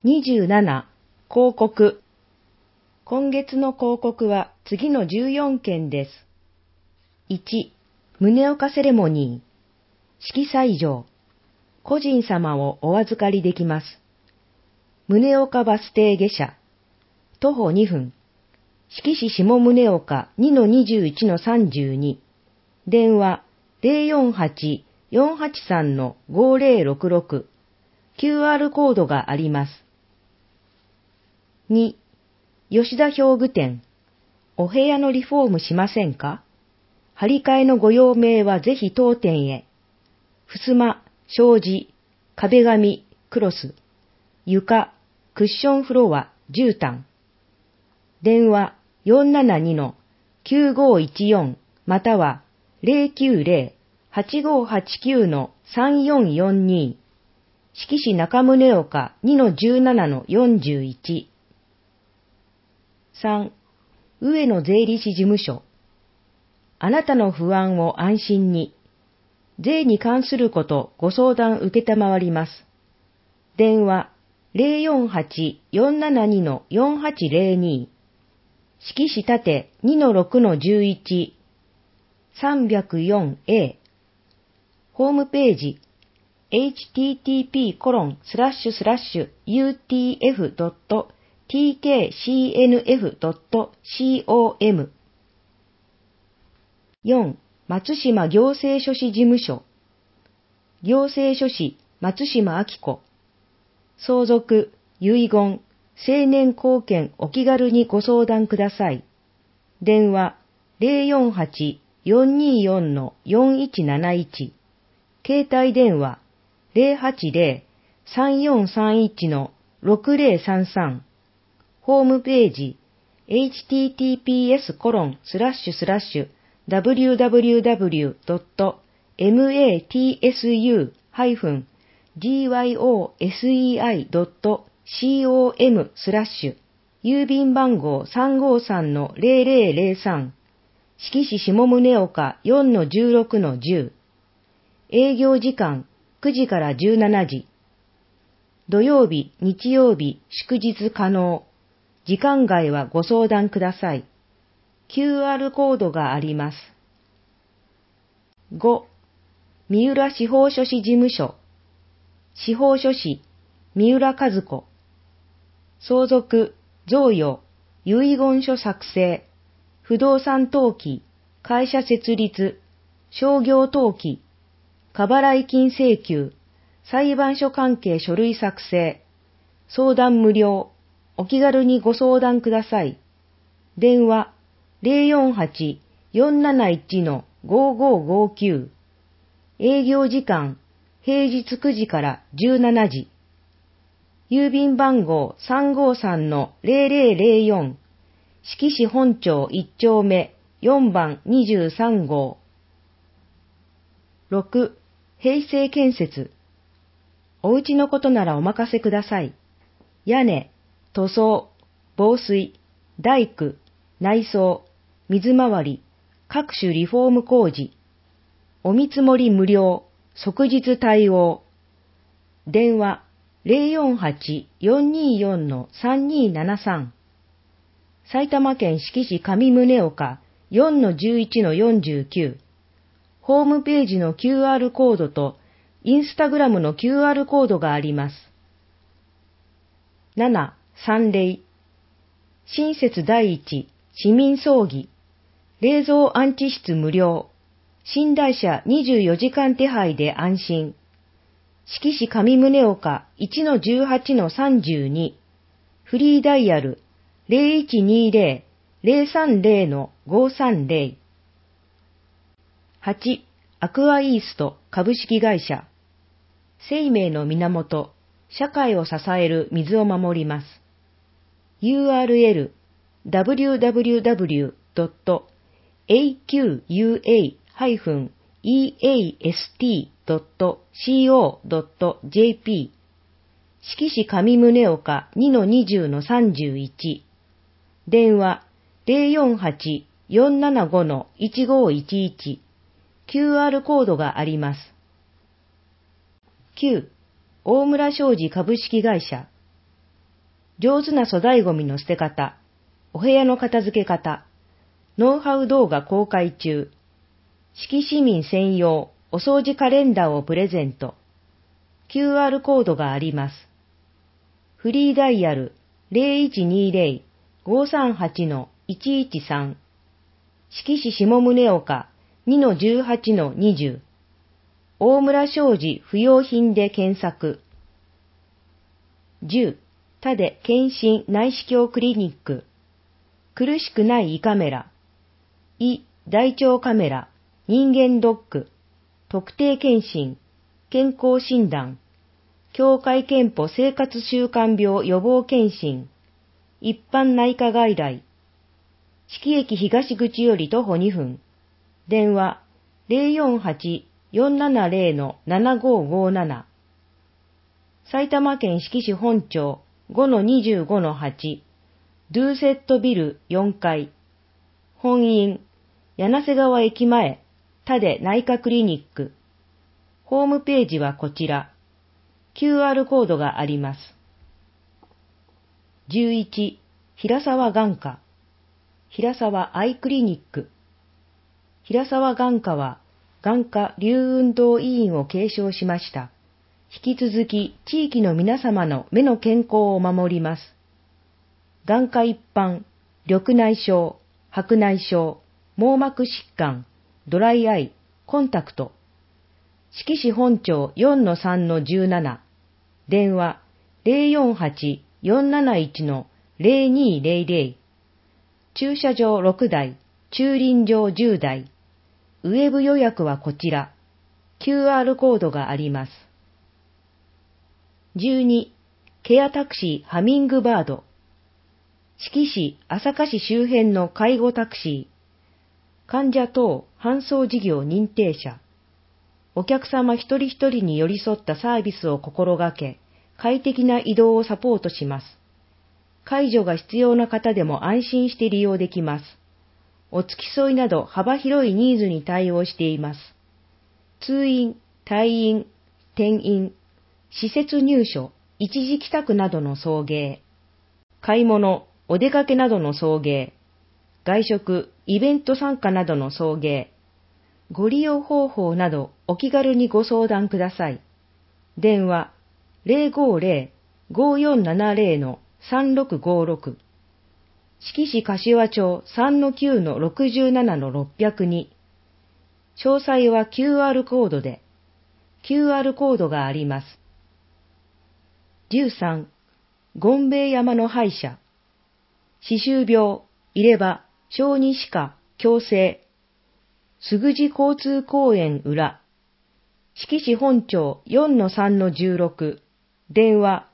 27、広告。今月の広告は次の14件です。1、宗岡セレモニー。式祭場。個人様をお預かりできます。宗岡バス停下車。徒歩2分。式市下宗岡 2-21-32。電話 048-483-5066。QR コードがあります。2、吉田表具店。お部屋のリフォームしませんか？張り替えのご用命はぜひ当店へ。襖、障子、壁紙、クロス、床、クッションフロア、絨毯。電話472-9514または090-8589-3442。式市中宗岡 2-17-41。3、上野税理士事務所。あなたの不安を安心に。税に関することご相談受けたまわります。電話048-472-4802。式市縦 2-6-11。304A。ホームページhttp://utf.tkcnf.com。 4. 松島行政書士事務所。行政書士松島明子。相続、遺言、成年後見お気軽にご相談ください。電話048-424-4171。携帯電話080-3431-6033。ホームページ https://www.matsuei.com/郵便番号353-0003。式市下宗岡 4-16-10。営業時間9時から17時。土曜日、日曜日、祝日可能。時間外はご相談ください。QR コードがあります。5. 三浦司法書士事務所。司法書士、三浦和子。相続、贈与、遺言書作成、不動産登記、会社設立、商業登記、過払い金請求、裁判所関係書類作成、相談無料、お気軽にご相談ください。電話048-471-5559。営業時間平日9時から17時。郵便番号353-0004。式市本町1丁目4番23号。6. 平成建設。お家のことならお任せください。屋根、塗装、防水、大工、内装、水回り、各種リフォーム工事。お見積もり無料、即日対応。電話048-424-3273。埼玉県志木市上宗岡 4-11-49。ホームページの QR コードとインスタグラムの QR コードがあります。7. 参礼。親切第一、市民葬儀。冷蔵安置室無料。寝台車24時間手配で安心。式市上宗岡 1-18-32。フリーダイヤル 0120-030-530。8. アクアイースト株式会社。生命の源、社会を支える水を守ります。URL www.aqua-east.co.jp 式市上宗岡 2-20-31。電話048-475-1511。QR コードがあります。9. 大村商事株式会社。 上手な粗大ゴミの捨て方、お部屋の片付け方、ノウハウ動画公開中、四季市民専用お掃除カレンダーをプレゼント。QR コードがあります。フリーダイヤル 0120-538-113 四季市下宗岡 2-18-20 大村商事不用品で検索。10. 他で検診内視鏡クリニック。苦しくない胃カメラ。胃、大腸カメラ、人間ドック、特定検診、健康診断、協会憲法生活習慣病予防検診、一般内科外来、四季駅東口より徒歩2分、電話 048-470-7557 埼玉県志木市本町 5-25-8 ドゥーセットビル4階、本院、柳瀬川駅前、他で内科クリニック。ホームページはこちら。QR コードがあります。11. 平沢眼科。平沢アイクリニック。平沢眼科は、眼科流運動委員を継承しました。引き続き、地域の皆様の目の健康を守ります。眼科一般、緑内障、白内障、網膜疾患、ドライアイ、コンタクト。志木市本町 4-3-17。電話 048-471-0200。駐車場6台、駐輪場10台。ウェブ予約はこちら。QR コードがあります。12. ケアタクシーハミングバード。志木市、朝霞市周辺の介護タクシー。患者等搬送事業認定者。お客様一人一人に寄り添ったサービスを心がけ、快適な移動をサポートします。介助が必要な方でも安心して利用できます。お付き添いなど幅広いニーズに対応しています。通院、退院、転院、施設入所、一時帰宅などの送迎、買い物、お出かけなどの送迎、外食、イベント参加などの送迎、ご利用方法などお気軽にご相談ください。電話 050-5470-3656 志木市柏町 3-9-67-602 詳細は QR コードで QR コードがあります。13. 権兵衛山の歯医者歯周病、入れ歯、小児歯科、矯正、すぐじ交通公園裏、志木市本町 4-3-16、電話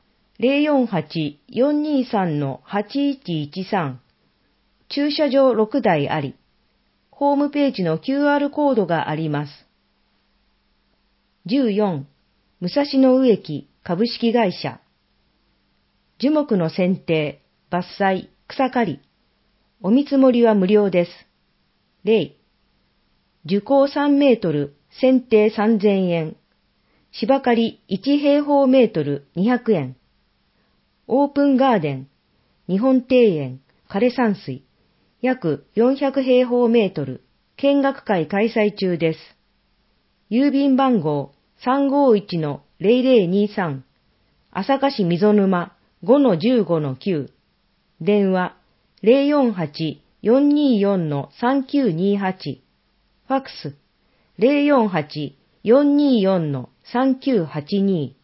048-423-8113、駐車場6台あり、ホームページの QR コードがあります。14. 武蔵野植木株式会社、樹木の剪定、伐採、草刈り、お見積もりは無料です。例、樹高3メートル、剪定3000円。芝刈り1平方メートル200円。オープンガーデン、日本庭園、枯山水、約400平方メートル、見学会開催中です。郵便番号351-0023、朝霞市溝沼 5-15-9、電話 048-424-3928、ファクス 048-424-3982